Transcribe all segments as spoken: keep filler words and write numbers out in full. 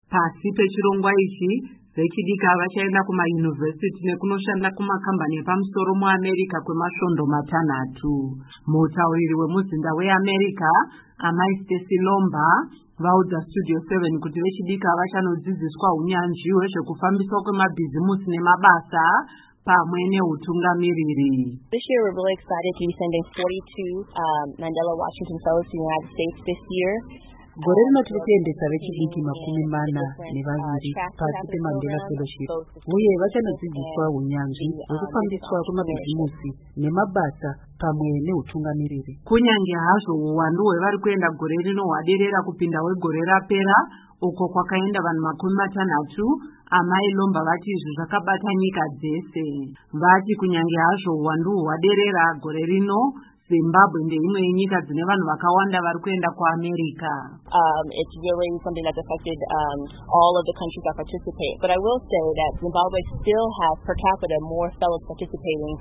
Pasi pechirongwa ichi, vechidiki vachaenda kumayunivhesiti nekunoshanda kumakambani epamusoro muAmerica kwemasvondo matanhatu. Mutauriri wemuzinda weAmerica, amai Stacy Lomba, vaudza Studio seven kuti vechidiki vachanodzidziswa unyanzvi hwezvekufambiswa kwemabhizimusi nemabasa pamwe neutungamiriri. This year we're really excited to be sending forty-two um, Mandela Washington Fellows to the United States this year. Gore rino tiri kuendesa vechidiki makumi mana nevaviri pasi peMandela Fellowship, uye vachanodzidziswa unyanzvi hwekufambiswa kwemabhizimusi nemabasa pamwe neutungamiriri. Kunyange hazvo uwandu hwevari kuenda gore rino hwaderera kupinda hwegore rapera uko kwakaenda vanhu makumi matanhatu, amai Lomba vati izvi zvakabata nyika dzese. Vati kunyange hazvo uwandu hwaderera gore rino, Zimbabwe ndeimwe yenyika dzine vanhu vakawanda vari kuenda kuAmerica. Um, it's really something that's affected um, all of the countries that participate. But I will say that Zimbabwe still has per capita more fellows participating.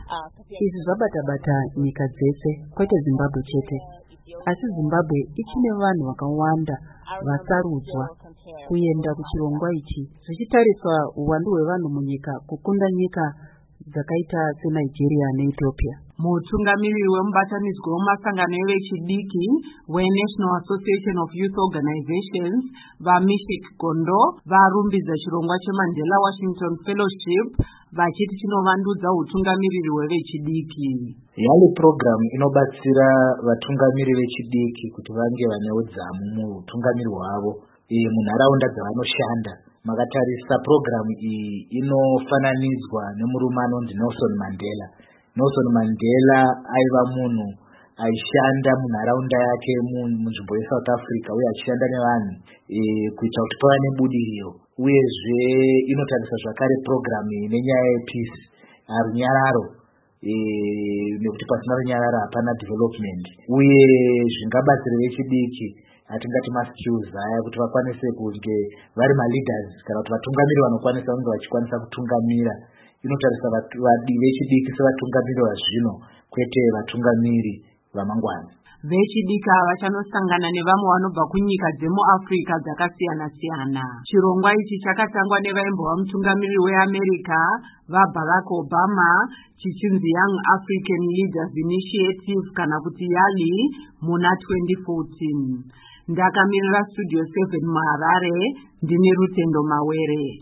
Izvi zvabata-bata nyika dzese, kwete Zimbabwe chete. Asi Zimbabwe ichine vanhu vakawanda vasarudzwa kuenda kuchirongwa ichi, zvichitariswa uwandu hwevanhu munyika kukunda nyika dzakaita seNigeria neEthiopia. Mutungamiriri wemubatanidzwa wemasangano evechidiki weNational Association of Youth Organizations, vaMishik Gondo, varumbidza chirongwa cheMandela Washington Fellowship vachiti chinovandudza utungamiriri hwevechidiki. Yali program inobatsira vatungamiriri vechidiki kuti vange vane udzamu muutungamiriri hwavo munharaunda dzavanoshanda. Makatarisa program iyi inofananidzwa nemurume anonzi Nelson Mandela. Nelson Mandela aiva munhu aishanda munharaunda yake munzvimbo yeSouth Africa, uye achishanda nevanhu e, kuita kuti pava nebudiriro. Uyezve inotarisa zvakare program nenyaya yepeace, runyararo, e, nekuti pasina runyararo hapana development. Uye zvingabatsira vechidiki atingati maskills aya kuti vakwanise kunge vari maleaders kana kuti vatungamiri vanokwanisa kunge vachikwanisa kutungamira. Inotarisa vechidiki sevatungamiri vazvino kwete vatungamiri vamangwana. Vechidiki vachanosangana nevamwe vanobva kunyika dzemuAfrica dzakasiyana siyana. Chirongwa ichi chakatangwa nevaimbova mutungamiriri weAmerica vaBarack Obama, chichinzi Young African Leaders Initiative kana kuti YALI muna twenty fourteen. Ndakamirira Studio seven muHarare, ndine Rutendo Mawere.